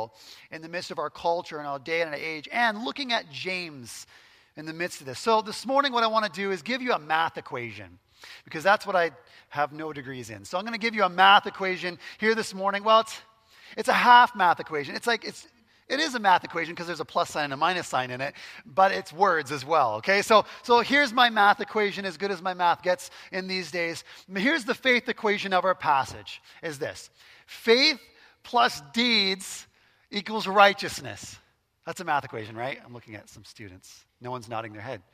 critical in the midst of our culture and our day and our age, and looking at James in the midst of this. So this morning what I want to do is give you a math equation, because that's what I have no degrees in. So I'm going to give you a math equation here this morning. Well, it's a half math equation. It is a math equation because there's a plus sign and a minus sign in it, but it's words as well, okay? So here's my math equation, as good as my math gets in these days. Here's the faith equation of our passage, is this. Faith plus deeds equals righteousness. That's a math equation, right? I'm looking at some students. No one's nodding their head.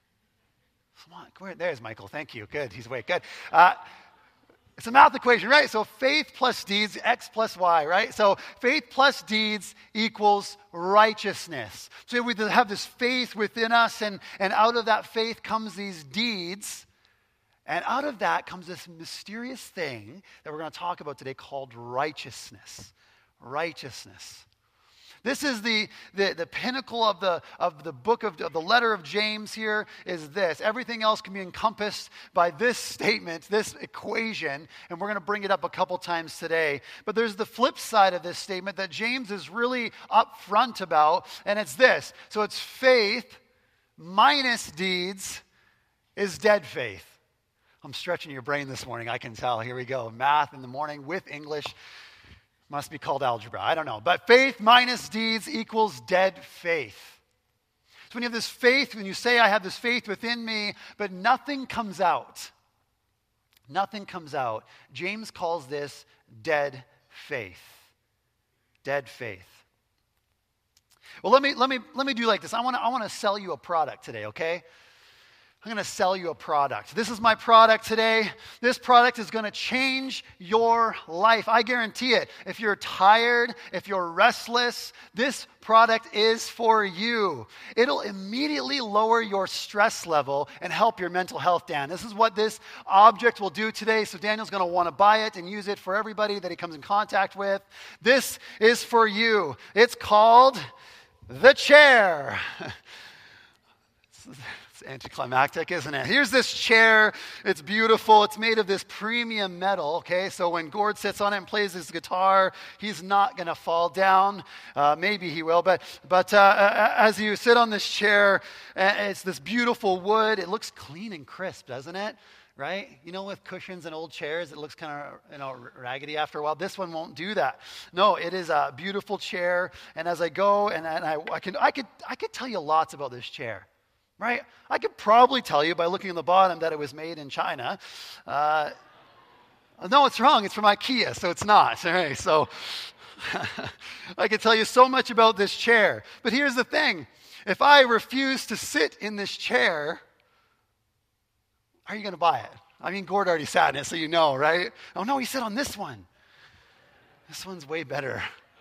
Come on, there's Michael. Thank you. Good. He's awake. Good. It's a math equation, right? So faith plus deeds, X plus Y, right? So faith plus deeds equals righteousness. So we have this faith within us, and out of that faith comes these deeds. And out of that comes this mysterious thing that we're going to talk about today called righteousness. Righteousness. This is the pinnacle of the book of the letter of James here is this. Everything else can be encompassed by this statement, this equation, and we're going to bring it up a couple times today. But there's the flip side of this statement that James is really upfront about, and it's this. So it's faith minus deeds is dead faith. I'm stretching your brain this morning, I can tell. Here we go. Math in the morning with English. Must be called algebra. I don't know. But faith minus deeds equals dead faith. So when you have this faith, when you say, I have this faith within me, but nothing comes out. Nothing comes out. James calls this dead faith. Dead faith. Well, let me do like this. I want to sell you a product today, okay? I'm going to sell you a product. This is my product today. This product is going to change your life. I guarantee it. If you're tired, if you're restless, this product is for you. It'll immediately lower your stress level and help your mental health down. This is what this object will do today. So Daniel's going to want to buy it and use it for everybody that he comes in contact with. This is for you. It's called the chair. It's anticlimactic, isn't it? Here's this chair. It's beautiful. It's made of this premium metal, okay? So when Gord sits on it and plays his guitar, he's not going to fall down. Maybe he will, but as you sit on this chair, it's this beautiful wood. It looks clean and crisp, doesn't it? Right? You know, with cushions and old chairs, it looks kind of, raggedy after a while. This one won't do that. No, it is a beautiful chair. And as I go, and I could tell you lots about this chair. Right? I could probably tell you by looking at the bottom that it was made in China. No, it's wrong. It's from IKEA, so it's not. All right, so I could tell you so much about this chair. But here's the thing. If I refuse to sit in this chair, are you going to buy it? I mean, Gord already sat in it, so you know, right? Oh, no, he sat on this one. This one's way better.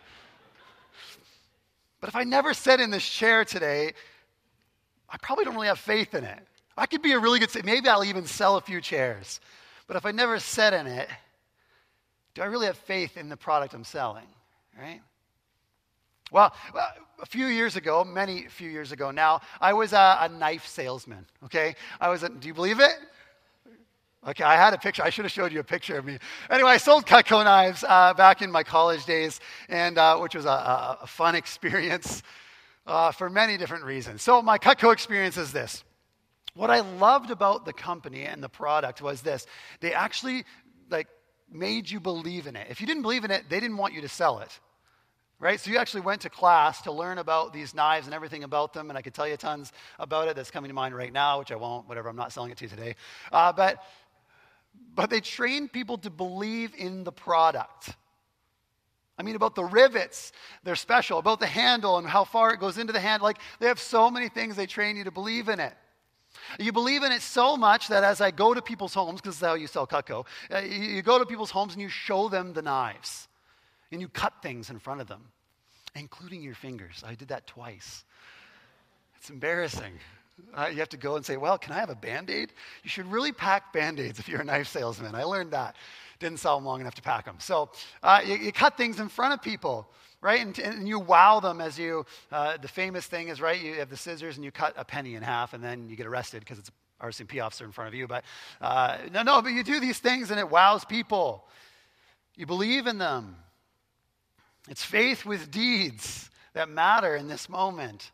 But if I never sit in this chair today, I probably don't really have faith in it. I could be a really good, maybe I'll even sell a few chairs. But if I never sat in it, do I really have faith in the product I'm selling, right? Well, a few years ago now, I was a knife salesman, okay? Do you believe it? Okay, I had a picture. I should have showed you a picture of me. Anyway, I sold Cutco knives back in my college days, and which was a fun experience. For many different reasons. So my Cutco experience is this. What I loved about the company and the product was this. They actually made you believe in it. If you didn't believe in it, they didn't want you to sell it. Right? So you actually went to class to learn about these knives and everything about them, and I could tell you tons about it that's coming to mind right now, which I won't, whatever, I'm not selling it to you today. But they trained people to believe in the product. I mean, about the rivets, they're special. About the handle and how far it goes into the handle. They have so many things they train you to believe in it. You believe in it so much that as I go to people's homes, because this is how you sell Cutco, you go to people's homes and you show them the knives. And you cut things in front of them, including your fingers. I did that twice. It's embarrassing. You have to go and say, well, can I have a Band-Aid? You should really pack Band-Aids if you're a knife salesman. I learned that. Didn't sell them long enough to pack them. So you cut things in front of people, right? And you wow them as you, the famous thing is, right, you have the scissors and you cut a penny in half and then you get arrested because it's an RCMP officer in front of you. But but you do these things and it wows people. You believe in them. It's faith with deeds that matter in this moment.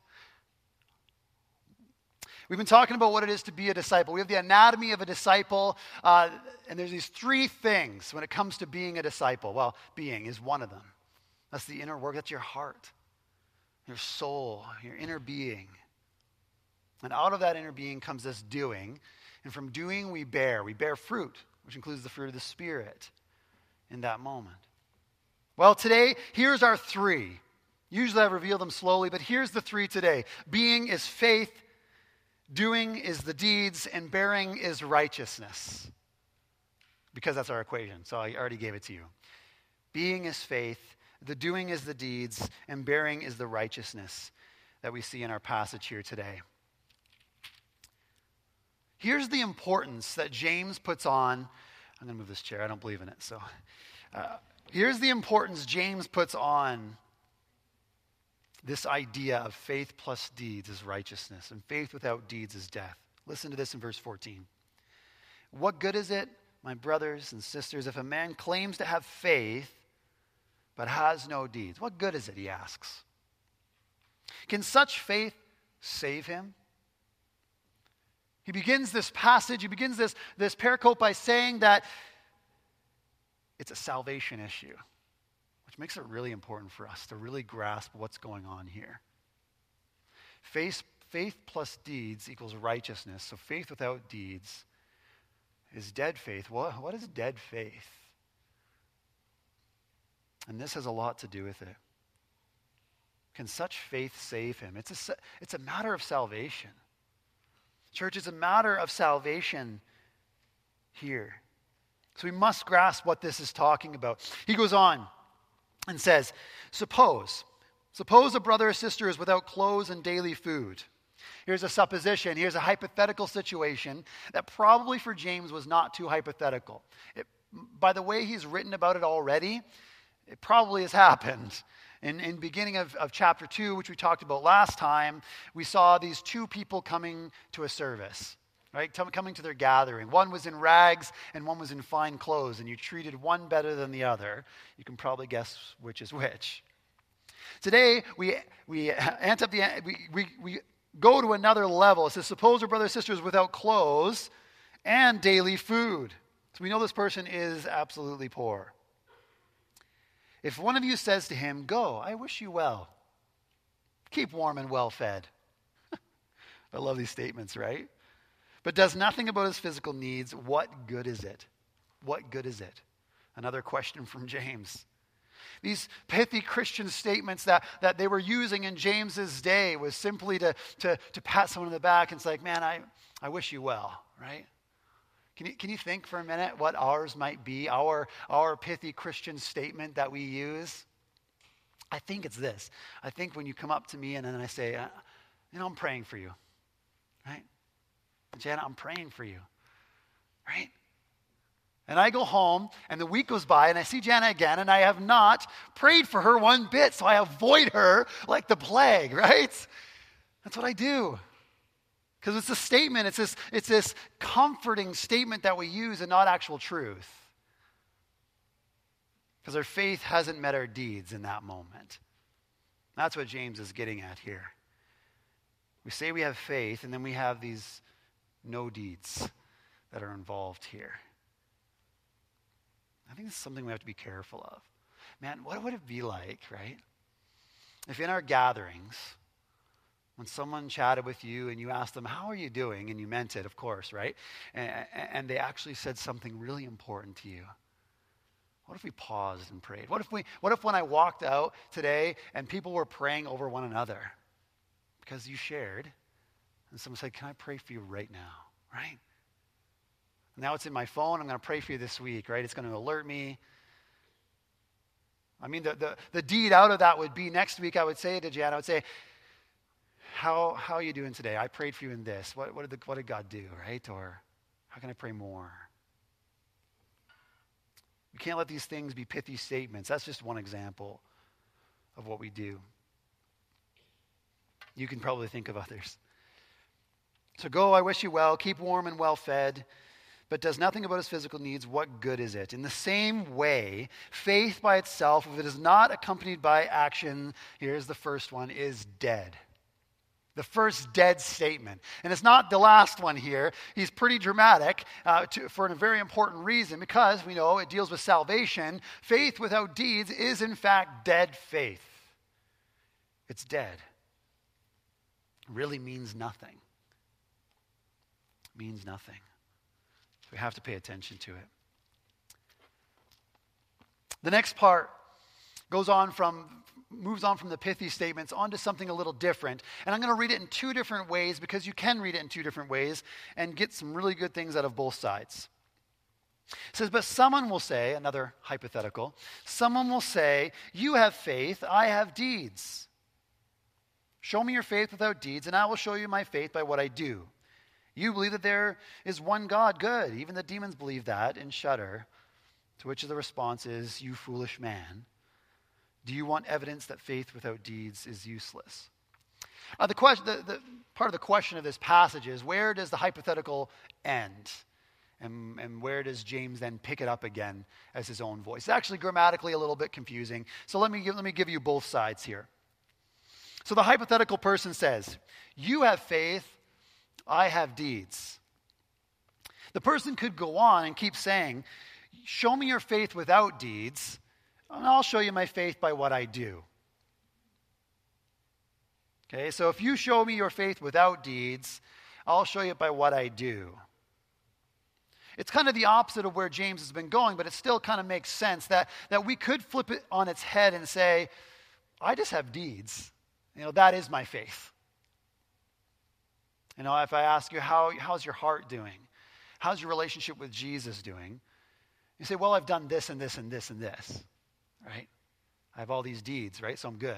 We've been talking about what it is to be a disciple. We have the anatomy of a disciple, and there's these three things when it comes to being a disciple. Well, being is one of them. That's the inner work. That's your heart, your soul, your inner being. And out of that inner being comes this doing. And from doing, we bear fruit, which includes the fruit of the Spirit in that moment. Well, today, here's our three. Usually I reveal them slowly, but here's the three today. Being is faith, doing is the deeds, and bearing is righteousness. Because that's our equation, so I already gave it to you. Being is faith, the doing is the deeds, and bearing is the righteousness that we see in our passage here today. Here's the importance that James puts on. I'm going to move this chair. I don't believe in it. So here's the importance James puts on this idea of faith plus deeds is righteousness, and faith without deeds is death. Listen to this in verse 14. What good is it, my brothers and sisters, if a man claims to have faith but has no deeds? What good is it, he asks. Can such faith save him? He begins this passage, he begins this pericope by saying that it's a salvation issue, which makes it really important for us to really grasp what's going on here. Faith plus deeds equals righteousness. So faith without deeds is dead faith. What is dead faith? And this has a lot to do with it. Can such faith save him? It's a matter of salvation. Church, it's a matter of salvation here. So we must grasp what this is talking about. He goes on and says, suppose a brother or sister is without clothes and daily food. Here's a supposition. Here's a hypothetical situation that probably for James was not too hypothetical. By the way he's written about it already, it probably has happened. In beginning of chapter 2, which we talked about last time, we saw these two people coming to a service, right? Coming to their gathering. One was in rags and one was in fine clothes, and you treated one better than the other. You can probably guess which is which. Today, we go to another level. It says, suppose a brother or sister is without clothes and daily food. So we know this person is absolutely poor. If one of you says to him, go, I wish you well. Keep warm and well fed. I love these statements, right? But does nothing about his physical needs, what good is it? What good is it? Another question from James. These pithy Christian statements that they were using in James's day was simply to pat someone on the back and say, like, man, I wish you well, right? Can you think for a minute what ours might be, our pithy Christian statement that we use? I think it's this. I think when you come up to me and then I say, I'm praying for you, right? Jana, I'm praying for you, right? And I go home and the week goes by and I see Jana again and I have not prayed for her one bit, so I avoid her like the plague, right? That's what I do. Because it's a statement, it's this comforting statement that we use and not actual truth. Because our faith hasn't met our deeds in that moment. That's what James is getting at here. We say we have faith, and then we have these no deeds that are involved here. I think it's something we have to be careful of. Man, what would it be like, right? If in our gatherings, when someone chatted with you and you asked them, how are you doing? And you meant it, of course, right? And they actually said something really important to you. What if we paused and prayed? What if when I walked out today and people were praying over one another because you shared, and someone said, can I pray for you right now, right? Now it's in my phone. I'm going to pray for you this week, right? It's going to alert me. I mean, the deed out of that would be next week I would say to Jan, I would say, How are you doing today? I prayed for you in this. What did God do, right? Or how can I pray more? We can't let these things be pithy statements. That's just one example of what we do. You can probably think of others. So go, I wish you well. Keep warm and well fed. but does nothing about his physical needs, what good is it? In the same way, faith by itself, if it is not accompanied by action, here's the first one, is dead. The first dead statement. And it's not the last one here. He's pretty dramatic for a very important reason, because we know it deals with salvation. Faith without deeds is in fact dead faith. It's dead. It really means nothing. It means nothing. So we have to pay attention to it. The next part moves on from the pithy statements onto something a little different. And I'm going to read it in two different ways, because you can read it in two different ways and get some really good things out of both sides. It says, but someone will say, another hypothetical, someone will say, you have faith, I have deeds. Show me your faith without deeds, and I will show you my faith by what I do. You believe that there is one God, good. Even the demons believe that and shudder. To which the response is, you foolish man. Do you want evidence that faith without deeds is useless? The part of the question of this passage is, where does the hypothetical end? And where does James then pick it up again as his own voice? It's actually grammatically a little bit confusing. So let me give you both sides here. So the hypothetical person says, you have faith, I have deeds. The person could go on and keep saying, show me your faith without deeds, and I'll show you my faith by what I do. Okay, so if you show me your faith without deeds, I'll show you it by what I do. It's kind of the opposite of where James has been going, but it still kind of makes sense that we could flip it on its head and say, I just have deeds. That is my faith. If I ask you, how's your heart doing? How's your relationship with Jesus doing? You say, well, I've done this and this and this and this. Right? I have all these deeds, right? So I'm good.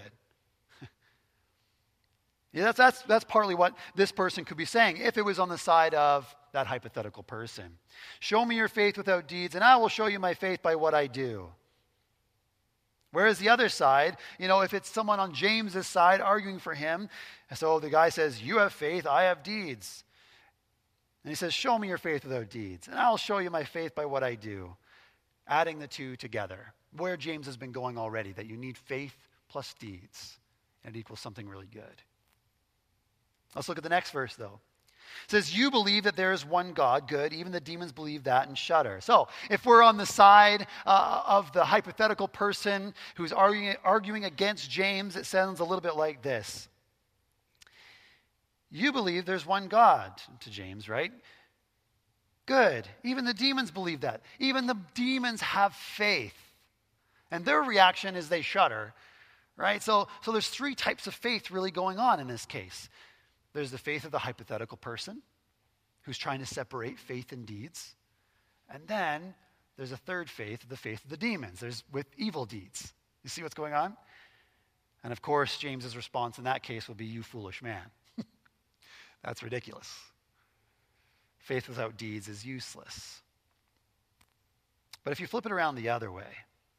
Yeah, that's partly what this person could be saying if it was on the side of that hypothetical person. Show me your faith without deeds, and I will show you my faith by what I do. Whereas the other side, if it's someone on James's side arguing for him, so the guy says, you have faith, I have deeds. And he says, show me your faith without deeds, and I'll show you my faith by what I do. Adding the two together. Where James has been going already, that you need faith plus deeds, and it equals something really good. Let's look at the next verse, though. It says, you believe that there is one God, good. Even the demons believe that and shudder. So, if we're on the side of the hypothetical person who's arguing against James, it sounds a little bit like this. You believe there's one God, to James, right? Good. Even the demons believe that. Even the demons have faith. And their reaction is they shudder, right? So there's three types of faith really going on in this case. There's the faith of the hypothetical person who's trying to separate faith and deeds. And then there's a third faith, the faith of the demons. There's with evil deeds. You see what's going on? And of course, James's response in that case will be, you foolish man. That's ridiculous. Faith without deeds is useless. But if you flip it around the other way,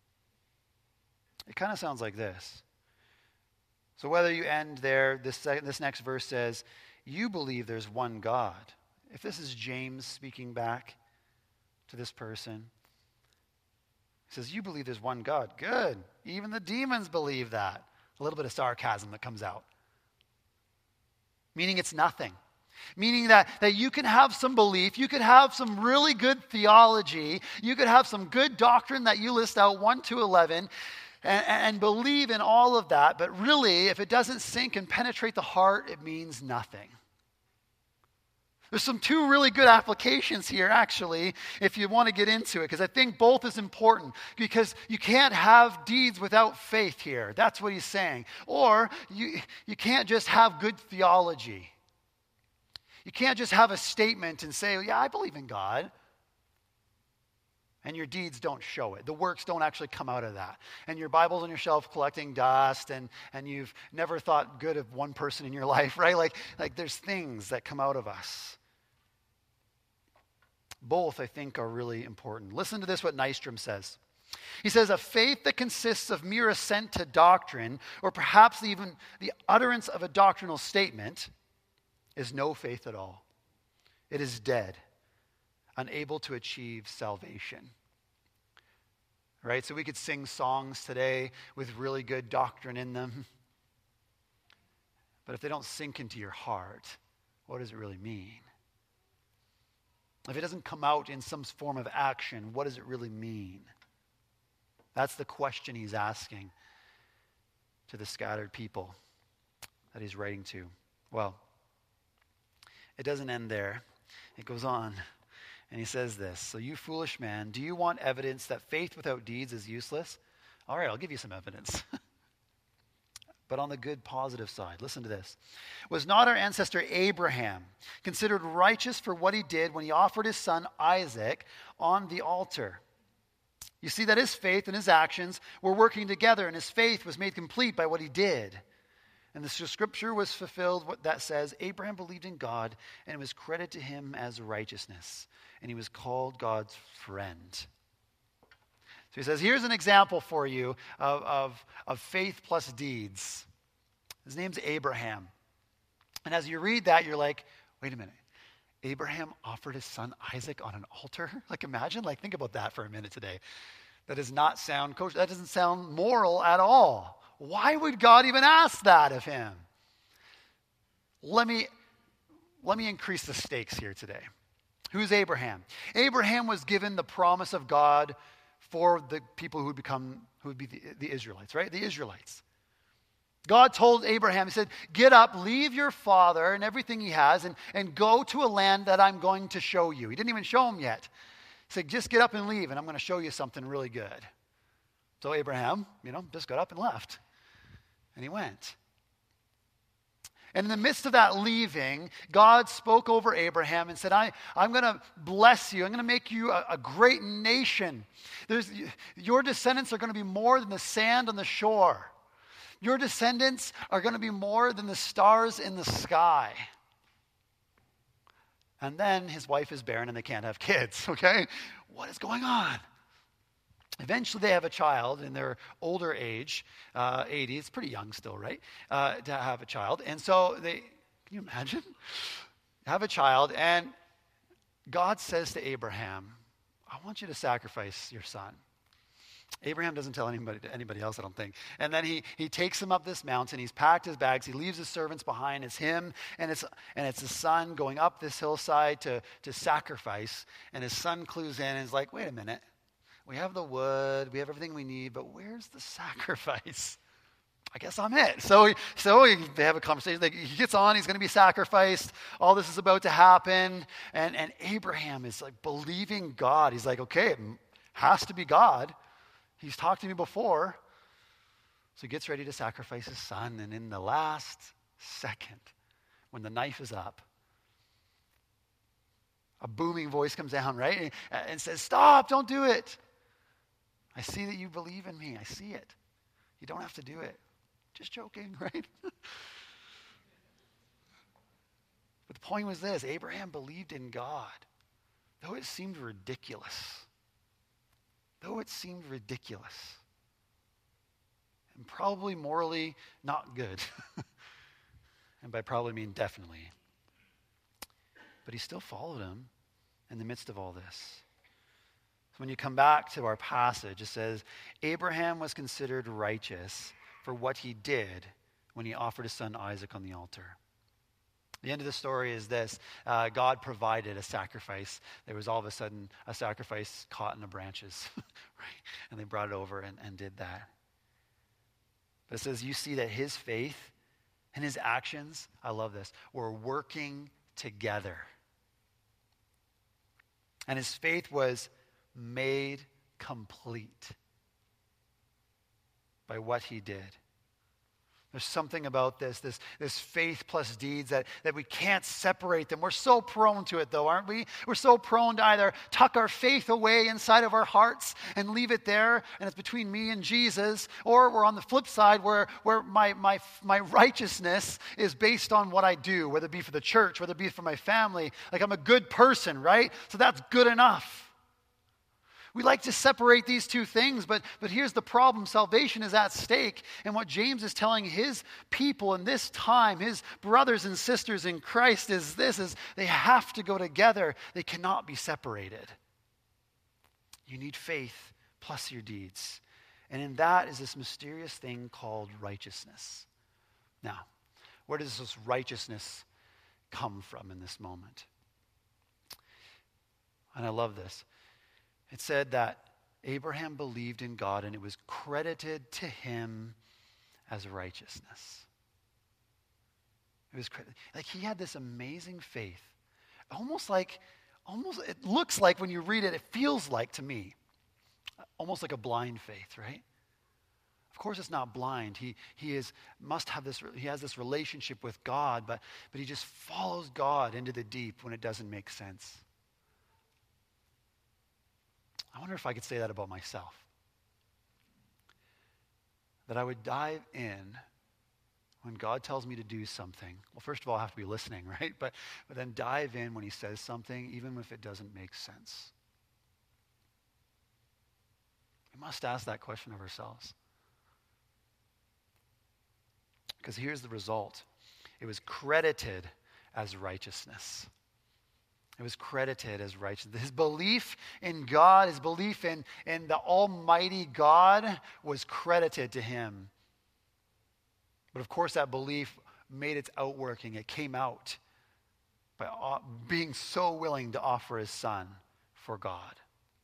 it kind of sounds like this. So whether you end there, this next verse says, you believe there's one God. If this is James speaking back to this person, he says, you believe there's one God. Good. Even the demons believe that. A little bit of sarcasm that comes out. Meaning it's nothing. Meaning that you can have some belief, you could have some really good theology, you could have some good doctrine that you list out 1 to 11, and believe in all of that, but really, if it doesn't sink and penetrate the heart, it means nothing. There's some two really good applications here, actually, if you want to get into it, because I think both is important, because you can't have deeds without faith here. That's what he's saying. Or you can't just have good theology. You can't just have a statement and say, yeah, I believe in God. And your deeds don't show it. The works don't actually come out of that. And your Bible's on your shelf collecting dust, and you've never thought good of one person in your life, right? Like there's things that come out of us. Both, I think, are really important. Listen to this, what Nystrom says. He says, a faith that consists of mere assent to doctrine, or perhaps even the utterance of a doctrinal statement, is no faith at all. It is dead. unable to achieve salvation. Right? So we could sing songs today with really good doctrine in them. But if they don't sink into your heart, what does it really mean? If it doesn't come out in some form of action, what does it really mean? That's the question he's asking to the scattered people that he's writing to. Well, it doesn't end there. It goes on, and he says this, "So you foolish man, do you want evidence that faith without deeds is useless? All right, I'll give you some evidence." But on the good, positive side, listen to this. "Was not our ancestor Abraham considered righteous for what he did when he offered his son Isaac on the altar? You see that his faith and his actions were working together, and his faith was made complete by what he did. And the scripture was fulfilled that says, Abraham believed in God, and it was credited to him as righteousness, and he was called God's friend." So he says, here's an example for you of faith plus deeds. His name's Abraham. And as you read that, you're like, wait a minute. Abraham offered his son Isaac on an altar? Like imagine, think about that for a minute today. That does not sound kosher. That doesn't sound moral at all. Why would God even ask that of him? Let me increase the stakes here today. Who's Abraham? Abraham was given the promise of God for the people who would be the Israelites, right? The Israelites. God told Abraham, he said, get up, leave your father and everything he has, and go to a land that I'm going to show you. He didn't even show him yet. He said, just get up and leave, and I'm going to show you something really good. So Abraham, just got up and left. And he went. And in the midst of that leaving, God spoke over Abraham and said, I'm going to bless you. I'm going to make you a great nation. Your descendants are going to be more than the sand on the shore. Your descendants are going to be more than the stars in the sky. And then his wife is barren and they can't have kids, okay? What is going on? Eventually they have a child in their older age, 80. It's pretty young still, right? To have a child. And so can you imagine? Have a child, and God says to Abraham, I want you to sacrifice your son. Abraham doesn't tell anybody else, I don't think. And then he takes him up this mountain. He's packed his bags. He leaves his servants behind. It's him and it's his son going up this hillside to sacrifice. And his son clues in and is like, wait a minute. We have the wood. We have everything we need. But where's the sacrifice? I guess I'm it. So they have a conversation. He gets on. He's going to be sacrificed. All this is about to happen. And Abraham is believing God. He's like, okay, it has to be God. He's talked to me before. So he gets ready to sacrifice his son. And in the last second, when the knife is up, a booming voice comes down, right? And says, stop, don't do it. I see that you believe in me. I see it. You don't have to do it. Just joking, right? But the point was this. Abraham believed in God, though it seemed ridiculous. And probably morally not good. And by probably I mean definitely. But he still followed him in the midst of all this. So when you come back to our passage, it says, Abraham was considered righteous for what he did when he offered his son Isaac on the altar. The end of the story is this. God provided a sacrifice. There was all of a sudden a sacrifice caught in the branches. Right? And they brought it over and did that. But it says you see that his faith and his actions, I love this, were working together. And his faith was made complete by what he did. There's something about this faith plus deeds that we can't separate them. We're so prone to it though, aren't we? We're so prone to either tuck our faith away inside of our hearts and leave it there, and it's between me and Jesus, or we're on the flip side where my righteousness is based on what I do, whether it be for the church, whether it be for my family. Like I'm a good person, right? So that's good enough. We like to separate these two things, but here's the problem. Salvation is at stake. And what James is telling his people in this time, his brothers and sisters in Christ, is they have to go together. They cannot be separated. You need faith plus your deeds. And in that is this mysterious thing called righteousness. Now, where does this righteousness come from in this moment? And I love this. It said that Abraham believed in God and it was credited to him as righteousness. It was like he had this amazing faith. Almost it looks like when you read it, it feels like to me, almost like a blind faith, right? Of course it's not blind. He has this relationship with God, but he just follows God into the deep when it doesn't make sense. I wonder if I could say that about myself. That I would dive in when God tells me to do something. Well, first of all, I have to be listening, right? But then dive in when he says something, even if it doesn't make sense. We must ask that question of ourselves. Because here's the result. It was credited as righteousness. It was credited as righteousness. His belief in God, his belief in the Almighty God was credited to him. But of course that belief made its outworking. It came out by being so willing to offer his son for God.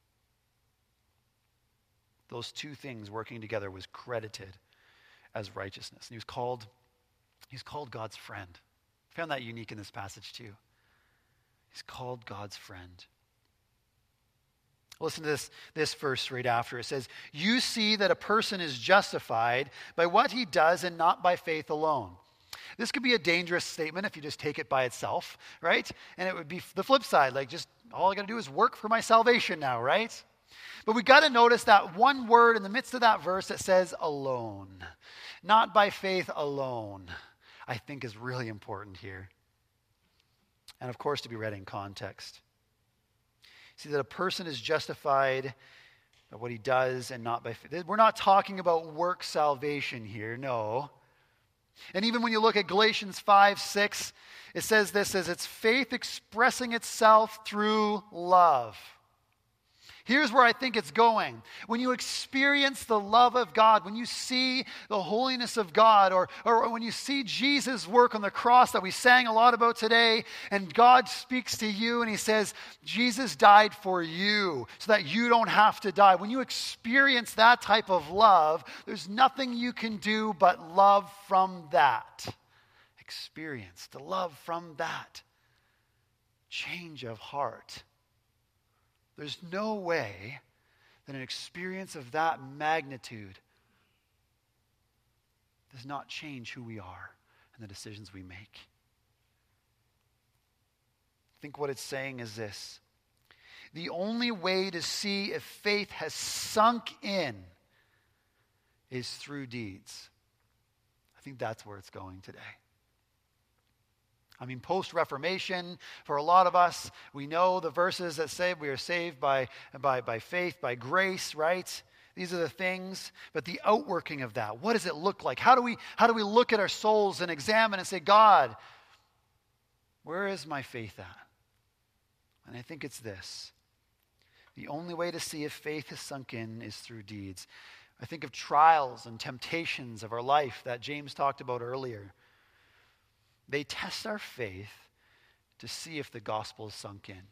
Those two things working together was credited as righteousness. And he's called God's friend. I found that unique in this passage too. He's called God's friend. Listen to this verse right after. It says, "You see that a person is justified by what he does and not by faith alone." This could be a dangerous statement if you just take it by itself, right? And it would be the flip side, like just all I got to do is work for my salvation now, right? But we got to notice that one word in the midst of that verse that says alone. Not by faith alone, I think is really important here. And of course, to be read in context. See that a person is justified by what he does and not by faith. We're not talking about work salvation here, no. And even when you look at Galatians 5:6, it says this, it's faith expressing itself through love. Here's where I think it's going. When you experience the love of God, when you see the holiness of God, or when you see Jesus' work on the cross that we sang a lot about today, and God speaks to you and he says, Jesus died for you so that you don't have to die. When you experience that type of love, there's nothing you can do but love from that experience, to love from that change of heart. There's no way that an experience of that magnitude does not change who we are and the decisions we make. I think what it's saying is this. The only way to see if faith has sunk in is through deeds. I think that's where it's going today. I mean, post-Reformation, for a lot of us, we know the verses that say we are saved by faith, by grace, right? These are the things, but the outworking of that, what does it look like? How do we look at our souls and examine and say, God, where is my faith at? And I think it's this. The only way to see if faith has sunk in is through deeds. I think of trials and temptations of our life that James talked about earlier. They test our faith to see if the gospel is sunk in.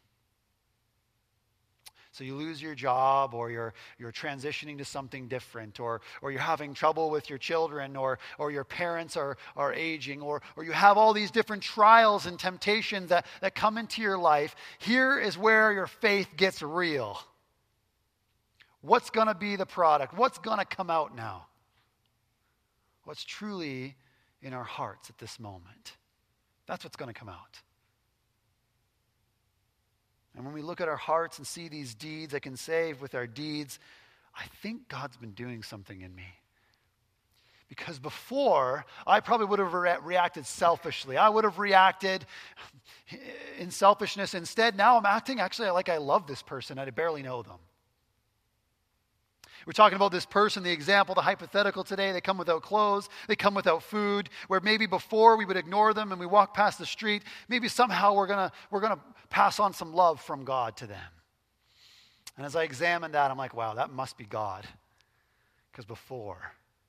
So you lose your job, or you're transitioning to something different, or you're having trouble with your children, or your parents are aging, or you have all these different trials and temptations that come into your life. Here is where your faith gets real. What's going to be the product? What's going to come out now? What's truly in our hearts at this moment? That's what's going to come out. And when we look at our hearts and see these deeds, I can say with our deeds, I think God's been doing something in me. Because before, I probably would have reacted selfishly. I would have reacted in selfishness. Instead, now I'm acting actually like I love this person and I barely know them. We're talking about this person, the example, the hypothetical today. They come without clothes. They come without food. Where maybe before we would ignore them and we walk past the street, maybe somehow we're gonna pass on some love from God to them. And as I examine that, I'm like, wow, that must be God. Because before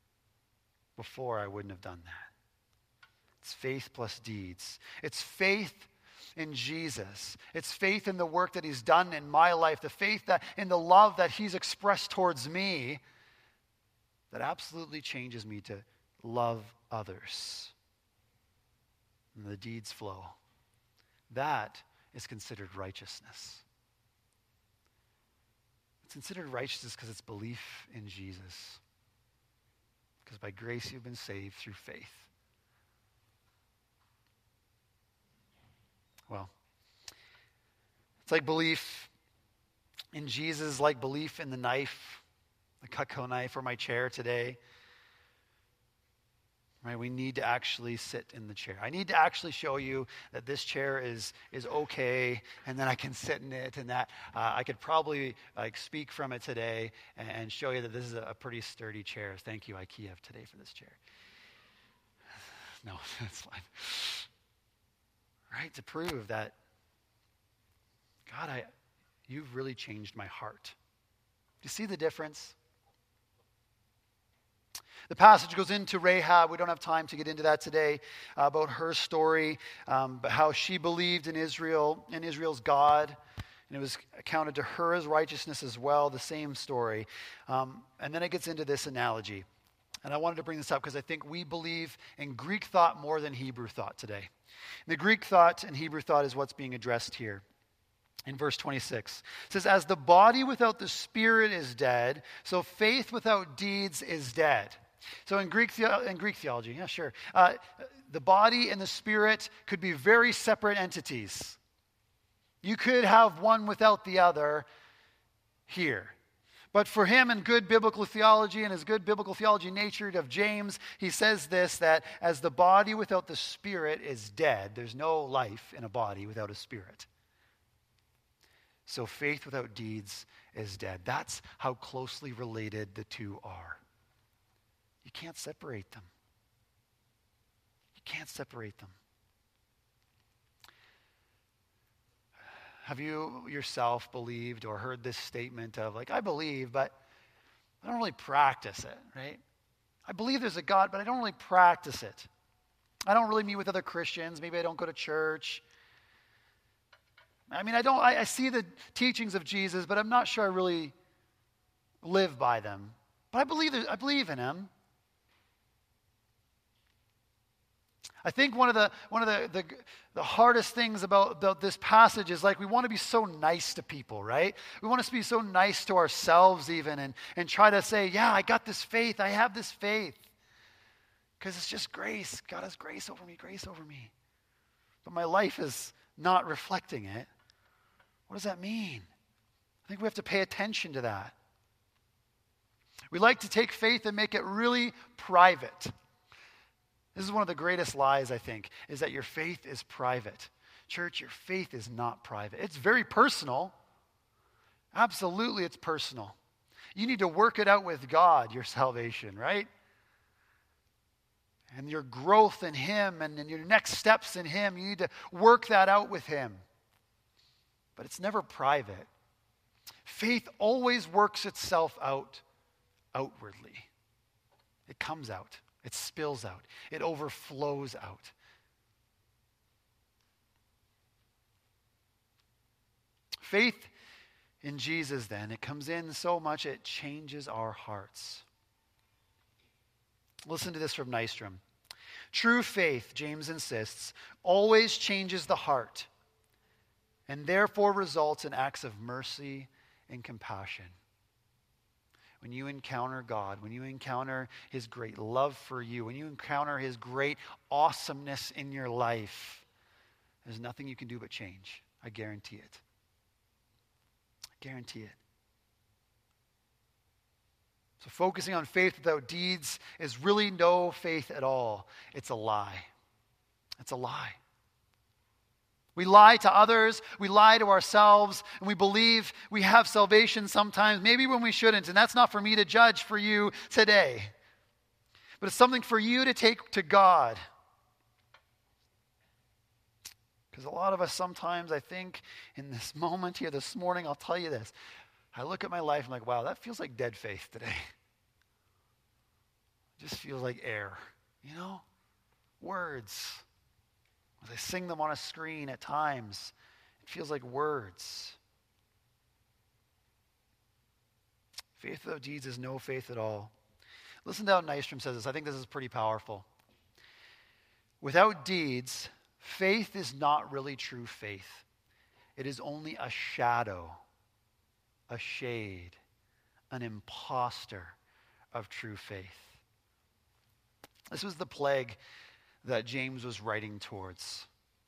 I wouldn't have done that. It's faith plus deeds. It's faith in Jesus. It's faith in the work that he's done in my life, the faith that in the love that he's expressed towards me that absolutely changes me to love others. And the deeds flow. That is considered righteousness. It's considered righteousness because it's belief in Jesus. Because by grace you've been saved through faith. Well, it's like belief in Jesus, like belief in the knife, the Cutco knife or my chair today. Right? We need to actually sit in the chair. I need to actually show you that this chair is okay, and then I can sit in it, and that I could probably speak from it today and show you that this is a pretty sturdy chair. Thank you, IKEA, today for this chair. No, that's fine. Right? To prove that, God, you've really changed my heart. Do you see the difference? The passage goes into Rahab. We don't have time to get into that today, about her story, but how she believed in Israel, in Israel's God, and it was accounted to her as righteousness as well, the same story. And then it gets into this analogy. And I wanted to bring this up because I think we believe in Greek thought more than Hebrew thought today. And the Greek thought and Hebrew thought is what's being addressed here. In verse 26, it says, as the body without the spirit is dead, so faith without deeds is dead. So in Greek theology, yeah, sure. The body and the spirit could be very separate entities. You could have one without the other here. But for him in good biblical theology and his good biblical theology nature of James, he says this, that as the body without the spirit is dead, there's no life in a body without a spirit. So faith without deeds is dead. That's how closely related the two are. You can't separate them. You can't separate them. Have you yourself believed or heard this statement of I believe, but I don't really practice it, right? I believe there's a God, but I don't really practice it. I don't really meet with other Christians. Maybe I don't go to church. I mean, I see the teachings of Jesus, but I'm not sure I really live by them. But I believe in him. I think one of the hardest things about this passage is we want to be so nice to people, right? We want to be so nice to ourselves even and try to say, yeah, I got this faith. I have this faith. Because it's just grace. God has grace over me, grace over me. But my life is not reflecting it. What does that mean? I think we have to pay attention to that. We like to take faith and make it really private. This is one of the greatest lies, I think, is that your faith is private. Church, your faith is not private. It's very personal. Absolutely, it's personal. You need to work it out with God, your salvation, right? And your growth in him and your next steps in him, you need to work that out with him. But it's never private. Faith always works itself out outwardly. It comes out. It spills out. It overflows out. Faith in Jesus, then, it comes in so much it changes our hearts. Listen to this from Nystrom. True faith, James insists, always changes the heart and therefore results in acts of mercy and compassion. When you encounter God, when you encounter his great love for you, when you encounter his great awesomeness in your life, there's nothing you can do but change. I guarantee it. I guarantee it. So focusing on faith without deeds is really no faith at all. It's a lie. It's a lie. We lie to others, we lie to ourselves, and we believe we have salvation sometimes, maybe when we shouldn't. And that's not for me to judge for you today. But it's something for you to take to God. Because a lot of us sometimes, I think, in this moment here this morning, I'll tell you this. I look at my life, I'm like, wow, that feels like dead faith today. It just feels like air, you know? Words. As I sing them on a screen at times, it feels like words. Faith without deeds is no faith at all. Listen to how Nystrom says this. I think this is pretty powerful. Without deeds, faith is not really true faith. It is only a shadow, a shade, an imposter of true faith. This was the plague that James was writing towards.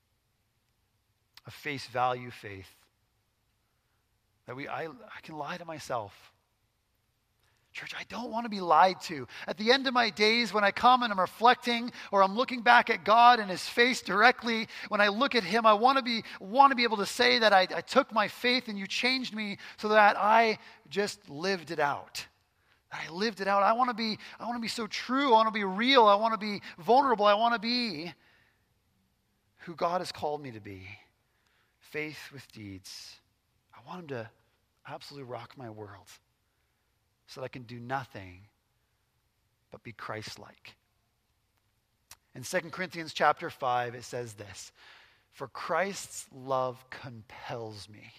A face value faith. That I can lie to myself. Church, I don't want to be lied to. At the end of my days, when I come and I'm reflecting or I'm looking back at God and his face directly, when I look at him, I want to be able to say that I took my faith and you changed me so that I just lived it out. I lived it out. I want to be so true. I want to be real. I want to be vulnerable. I want to be who God has called me to be. Faith with deeds. I want him to absolutely rock my world so that I can do nothing but be Christ-like. In 2 Corinthians chapter 5, it says this, "For Christ's love compels me."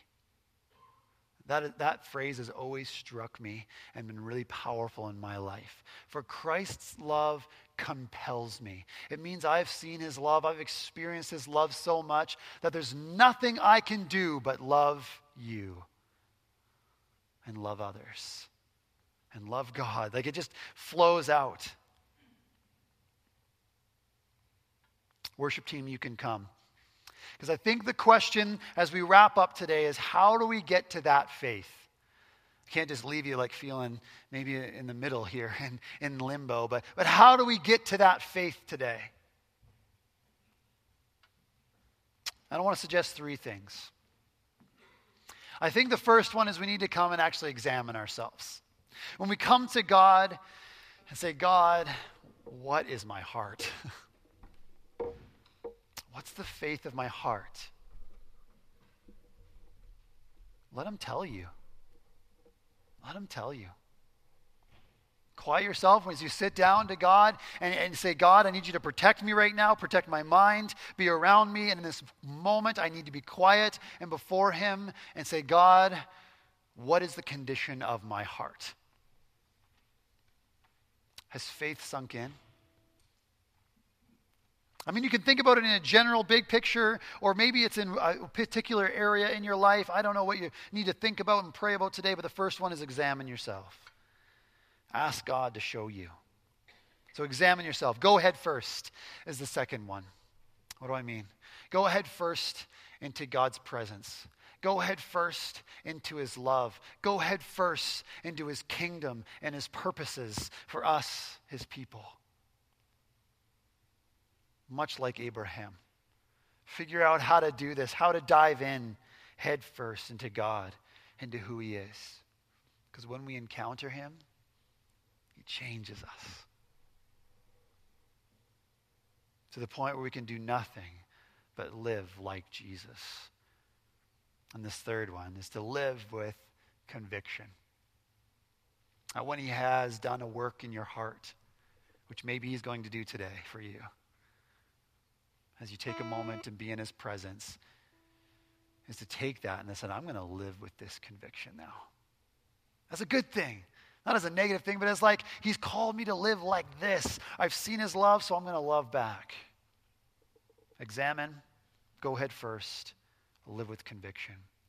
That phrase has always struck me and been really powerful in my life. For Christ's love compels me. It means I've seen his love. I've experienced his love so much that there's nothing I can do but love you and love others and love God. Like it just flows out. Worship team, you can come. Because I think the question as we wrap up today is how do we get to that faith? I can't just leave you like feeling maybe in the middle here and in limbo, but how do we get to that faith today? I want to suggest 3 things. I think the first one is we need to come and actually examine ourselves. When we come to God and say, God, what is my heart? What's the faith of my heart? Let him tell you. Let him tell you. Quiet yourself as you sit down to God and say, God, I need you to protect me right now, protect my mind, be around me. And in this moment, I need to be quiet and before him and say, God, what is the condition of my heart? Has faith sunk in? I mean, you can think about it in a general big picture, or maybe it's in a particular area in your life. I don't know what you need to think about and pray about today, but the first one is examine yourself. Ask God to show you. So examine yourself. Go head first is the second one. What do I mean? Go head first into God's presence. Go head first into his love. Go head first into his kingdom and his purposes for us, his people. Much like Abraham. Figure out how to do this, how to dive in head first into God, into who he is. Because when we encounter him, he changes us. To the point where we can do nothing but live like Jesus. And this third one is to live with conviction. Now, when he has done a work in your heart, which maybe he's going to do today for you, as you take a moment and be in his presence, is to take that and say, I'm going to live with this conviction now. That's a good thing. Not as a negative thing, but as like, he's called me to live like this. I've seen his love, so I'm going to love back. Examine, go head first, live with conviction.